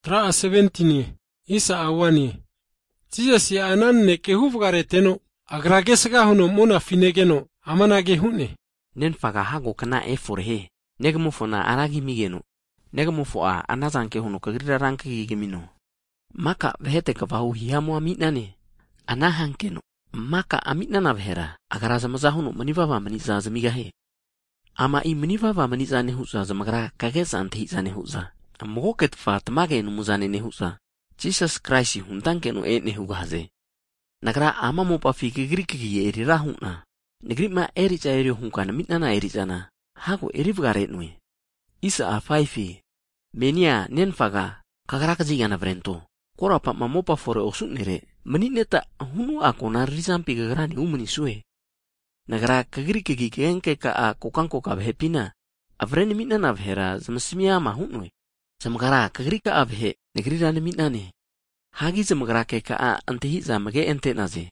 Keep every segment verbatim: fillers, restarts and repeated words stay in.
Tra seventeen isa awani. Jesus ya ananne ke hufgare teno agrage saka huno mona finegeno amanage hune. Nen faga hago kana e forhe. Negamo fona aragi migeno. Negamo foa anazanke huno kagrira ranke gemino. Maka vehete kavahu hiamo aminane. Anahankeno. Maka aminana vehera. Agaraza mazahuno manivava maniza zamigahe. Ama i manivava maniza nehuza zamagara kageza antehiza nehuza. Amoket fa tamage no muzane nehuza. Jesus Christ huntanke no e nehugaze. Nagara ama mo pa fikigiriki eri rahuna. Negrima eri cha eri hunkana mitnana eri jana. Hago eri vgare nui. Isa a faifi. Menia nenfaga kagaraka jigana vrento. Kora pa mamopa fore osunere. Menineta hunu ako na rizampi gagrani umuni sue. Nagara kagiriki kenke ka a kokanko ka vhepina. Avreni mitnana vhera zamsimia mahunui. Zamagara kagrika abhe negrirane mitnane. Hagi zamagara ke ka a antehiza mage ente naze.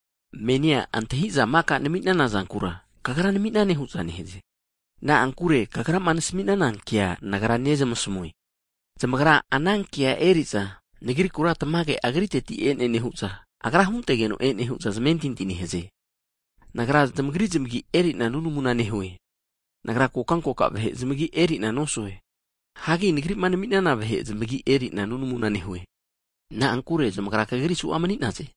Menia antehiza maka nemitnana zankura. Kagarane mitnane huzane heze. Na ankure kagara manis mitnana kia nagara neze masumui. Zamagara anang kia eriza negri kura tamage agrite ti ene nehuza. Agara huntegeno ene huza zmentintini heze. Nagara zamagri zamgi eri na nunumuna nehui. Nagara kokanko ka abhe zamagi eri na nosue. Hagi negri mana mitnana vehe zambagi eri na nunumuna nehui. Na ankure zamagara kagiri su amani naze.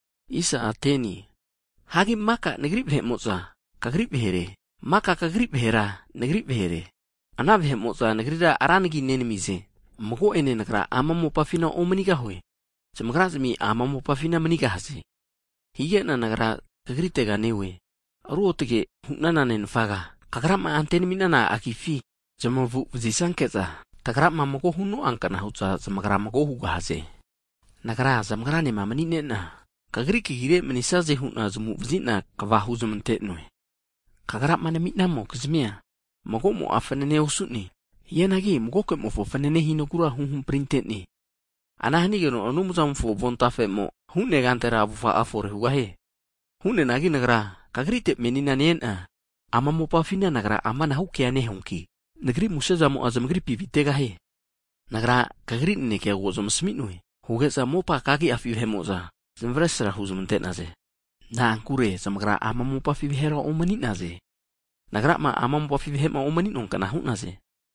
Isa ateni. Hagi maka negri vehe moza. Kagri vehere. Maka kagri vehera negri vehere. Ana vehe moza negri da aranagi nenemize. Mago ene nagara ama mo pafina o manika hoe. Zamagara zami ama mo pafina manika hase. Hiye na nagara kagri tega newe. Aruo tege hunana nenfaga. Kagara ma anteni minana akifi. Jamavu zisankeza. Tagara mamako huno angkana hutsa zamagara mako hugahase. Nagara zamagara ne mamani nena. Kagri kigire menisaze huna zumu vzina kavahu zumentetnoe. Kagara mana mitna mo kizmia. Mako mo afanene usutni. Yanagi mako ke mo fanene hinokura hun printetni. Anahani geno anumuza mfo vontafe mo hunne gantera abufa afore hugahe. Hunne nagi nagara kagri te menina nena. Ama mo pafina nagara ama nahu kiane honki. Negeri musa zamu azam negeri pivitega he. Nagara kagri ne kia gozom smitnui. Huge za mopa kagi afi hemoza. Zemvresra huzum naze. Na ankure zamagara ama mopa fivihera omanit naze. Nagara ma ama mopa fivihema omanit non kana naze.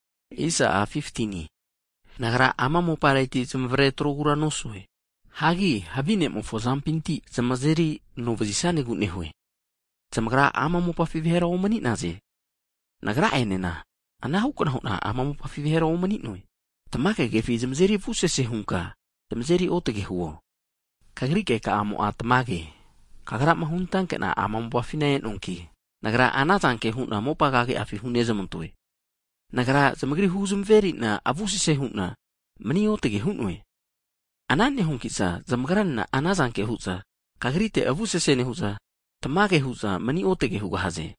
Isa a fifteen. Nagara ama mopa raiti zemvre trogura nosue. Hagi habine mo fozampinti zamazeri novazisane gutnehue. Zamagara ama mopa fivihera omanit naze. Nagara enena. Anahu kana huna ama mo pafivihera o manitnoi. Tamake ke fi zamzeri fuse se hunka. Zamzeri otege huo. Kagri ke ka amo atamage. Kagara mahuntan ke na ama mo pafina en onki. Nagara anatan ke huna mo pagage afi huneza montoi. Nagara zamagri huzum veri na avusi se huna. Mani otege hunoi. Anane hunkisa zamagaran na anazan ke huza. Kagri te avuse se ne huza. Tamage huza mani otege hugahaze.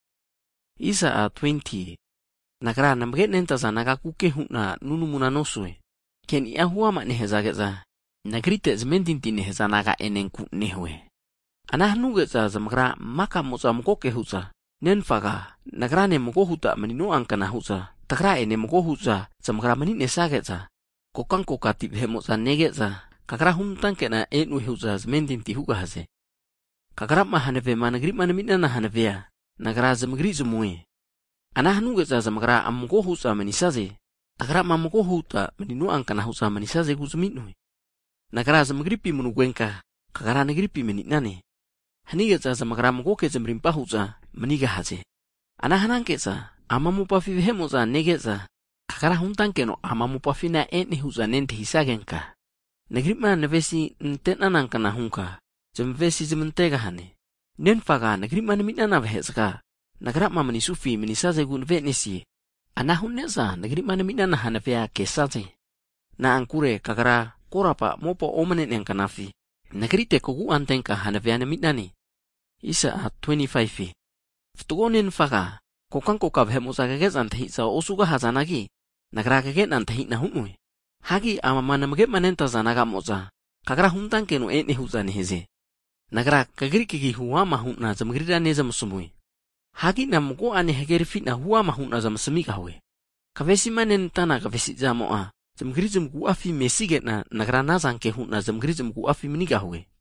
Isa a twenty. Nagara namge nentaza nagakuke huna nunumuna nosue. Ken ia hua ma nehezageza. Nagrite zmentinti neheza naga enenku nehue. Anahnugetza zamagara maka moza mkoke huza. Nenfaga nagara ne mko huta manino angkana huza. Tagra ene mko huza zamagara mani nesageza. Kokanko katib hemoza negeza. Kagara huntanke na enu huza zmentinti hugahaze. Kagara ma haneve ma nagri ma namina na hanevea. Nagara zamagri zumue. Anahnu geza zamagara amko husa manisaze. Tagara mamko huta maninu angkana husa manisaze guzminui. Nagara zamagripi munugwenka. Kagara nagripi menitnane. Hani geza zamagara mko ke zamrimpa husa maniga haze. Anahanan keza amamu pafivehemoza negeza. Kagara huntanke no amamu pafina ene husa nente hisagenka. Nagripma nevesi ntena nankana hunka. Zamvesi zamantega hane. Nenfaga nagripma namitnana vehezaka. Nagara ma manisufi menisaze gun venesi. Anahuneza negri mana minana hanafia kesaze. Na ankure kagara korapa mopo omanen yang kanafi. Negri te kogu antenka hanafia na mitnani. Isa a twenty-five. Ftugonin faga. Kokanko kabhemosa kages antahi sa osuga hazanagi. Nagara kaget antahi na hunui. Hagi ama mana maget manenta zanaga moza. Kagara huntan kenu ene huzane heze. Nagara kagri kigi huwa mahuna zamgrida neza musumui. Hagi na mko ane hageri fit na huwa mahuna zam semika we. Kavesi manen tana kavesi zamoa. Zamgrizum ku afi mesiget na nagrana zangke huna zamgrizum ku afi menigahuge.